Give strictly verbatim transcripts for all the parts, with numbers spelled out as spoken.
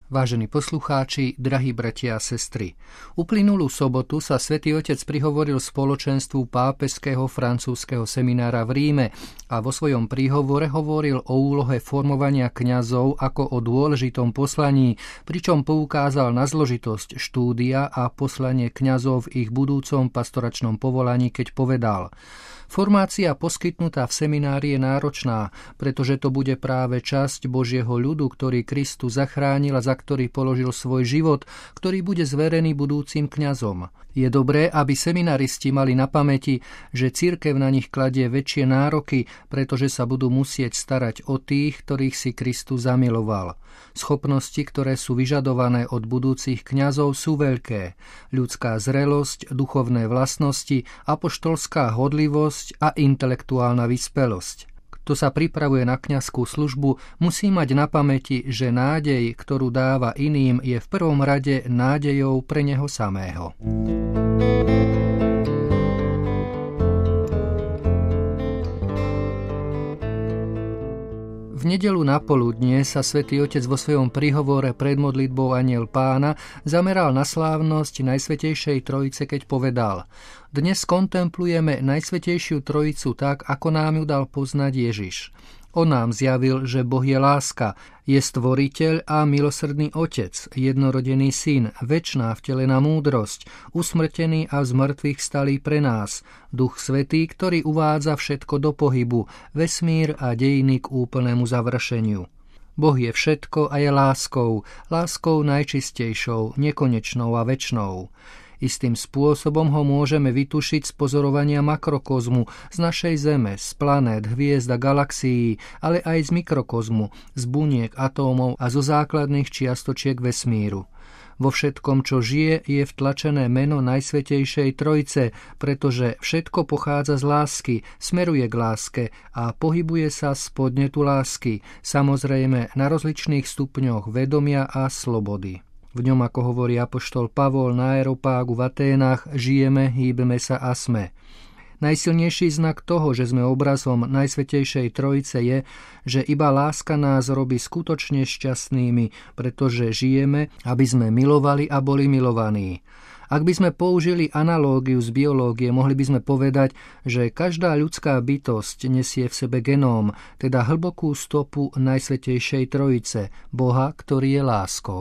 Vážení poslucháči, drahí bratia a sestry, uplynulú sobotu sa Svätý Otec prihovoril spoločenstvu pápežského francúzskeho seminára v Ríme a vo svojom príhovore hovoril o úlohe formovania kňazov ako o dôležitom poslaní, pričom poukázal na zložitosť štúdia a poslanie kňazov v ich budúcom pastoračnom povolaní, keď povedal: Formácia poskytnutá v seminári je náročná, pretože to bude práve časť Božieho ľudu, ktorý Kristus zachránil a za ktorý položil svoj život, ktorý bude zverený budúcim kňazom. Je dobré, aby seminaristi mali na pamäti, že cirkev na nich kladie väčšie nároky, pretože sa budú musieť starať o tých, ktorých si Kristus zamiloval. Schopnosti, ktoré sú vyžadované od budúcich kňazov, sú veľké. Ľudská zrelosť, duchovné vlastnosti, apoštolská hodlivosť a intelektuálna vyspelosť. Kto sa pripravuje na kňazskú službu, musí mať na pamäti, že nádej, ktorú dáva iným, je v prvom rade nádejou pre neho samého. V nedeľu napoludnie sa Svätý Otec vo svojom príhovore pred modlitbou Anjel Pána zameral na slávnosť Najsvätejšej Trojice, keď povedal: Dnes kontemplujeme Najsvätejšiu Trojicu tak, ako nám ju dal poznať Ježiš. On nám zjavil, že Boh je láska, je stvoriteľ a milosrdný Otec, jednorodený Syn, večná vtelená múdrosť, usmrtený a z mŕtvych stalý pre nás, Duch Svätý, ktorý uvádza všetko do pohybu, vesmír a dejiny k úplnému završeniu. Boh je všetko a je láskou, láskou najčistejšou, nekonečnou a večnou. Istým spôsobom ho môžeme vytušiť z pozorovania makrokozmu, z našej Zeme, z planét, hviezd a galaxií, ale aj z mikrokozmu, z buniek, atómov a zo základných čiastočiek vesmíru. Vo všetkom, čo žije, je vtlačené meno Najsvätejšej Trojice, pretože všetko pochádza z lásky, smeruje k láske a pohybuje sa z podnetu lásky, samozrejme na rozličných stupňoch vedomia a slobody. V ňom, ako hovorí apoštol Pavol na Areopágu v Aténach, žijeme, hýbeme sa a sme. Najsilnejší znak toho, že sme obrazom Najsvätejšej Trojice, je, že iba láska nás robí skutočne šťastnými, pretože žijeme, aby sme milovali a boli milovaní. Ak by sme použili analógiu z biológie, mohli by sme povedať, že každá ľudská bytosť nesie v sebe genóm, teda hlbokú stopu Najsvätejšej Trojice, Boha, ktorý je láskou.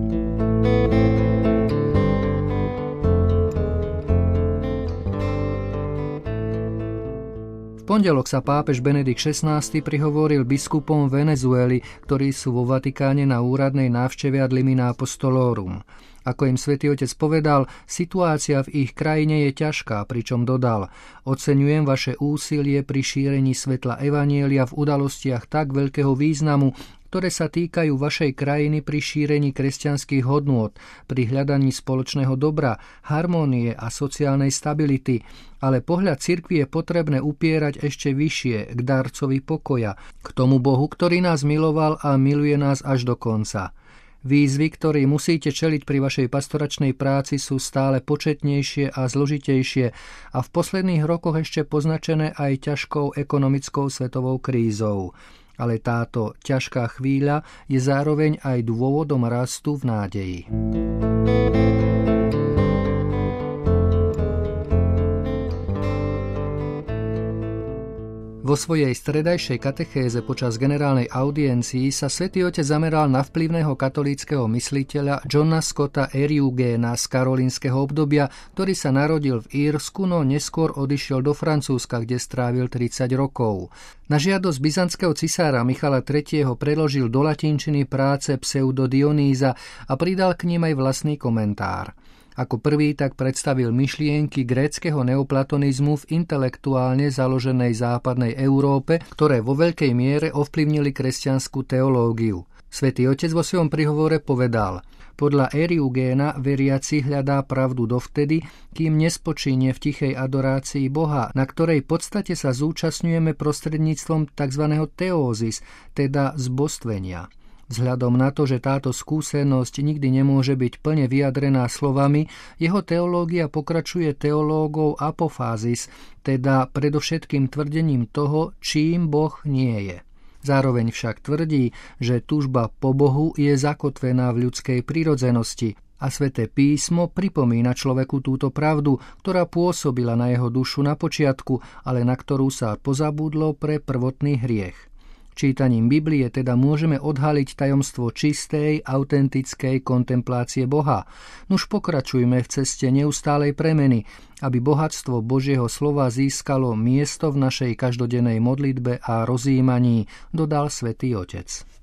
V pondelok sa pápež Benedikt šestnásty prihovoril biskupom Venezuely, ktorí sú vo Vatikáne na úradnej návšteve ad limina apostolorum. Ako im Svätý Otec povedal, situácia v ich krajine je ťažká, pričom dodal: Oceňujem vaše úsilie pri šírení svetla evanjelia v udalostiach tak veľkého významu, ktoré sa týkajú vašej krajiny pri šírení kresťanských hodnôt, pri hľadaní spoločného dobra, harmónie a sociálnej stability, ale pohľad cirkvi je potrebné upierať ešte vyššie, k darcovi pokoja, k tomu Bohu, ktorý nás miloval a miluje nás až do konca. Výzvy, ktoré musíte čeliť pri vašej pastoračnej práci, sú stále početnejšie a zložitejšie a v posledných rokoch ešte poznačené aj ťažkou ekonomickou svetovou krízou. Ale táto ťažká chvíľa je zároveň aj dôvodom rastu v nádeji. Vo svojej stredajšej katechéze počas generálnej audiencii sa Svätý Otec zameral na vplyvného katolíckeho mysliteľa Johna Scotta Eriugena z karolínskeho obdobia, ktorý sa narodil v Írsku, no neskôr odišiel do Francúzska, kde strávil tridsať rokov. Na žiadosť byzantského cisára Michala tretieho preložil do latinčiny práce Pseudo Dionýza a pridal k nim aj vlastný komentár. Ako prvý tak predstavil myšlienky gréckeho neoplatonizmu v intelektuálne založenej západnej Európe, ktoré vo veľkej miere ovplyvnili kresťanskú teológiu. Svätý Otec vo svojom prihovore povedal: Podľa Eriugena veriaci hľadá pravdu dovtedy, kým nespočíne v tichej adorácii Boha, na ktorej podstate sa zúčastňujeme prostredníctvom tzv. Teózis, teda zbostvenia. Vzhľadom na to, že táto skúsenosť nikdy nemôže byť plne vyjadrená slovami, jeho teológia pokračuje teológou apofázis, teda predovšetkým tvrdením toho, čím Boh nie je. Zároveň však tvrdí, že túžba po Bohu je zakotvená v ľudskej prirodzenosti a Sväté písmo pripomína človeku túto pravdu, ktorá pôsobila na jeho dušu na počiatku, ale na ktorú sa pozabudlo pre prvotný hriech. Čítaním Biblie teda môžeme odhaliť tajomstvo čistej, autentickej kontemplácie Boha. Nuž pokračujme v ceste neustálej premeny, aby bohatstvo Božieho slova získalo miesto v našej každodennej modlitbe a rozjímaní, dodal Svätý Otec.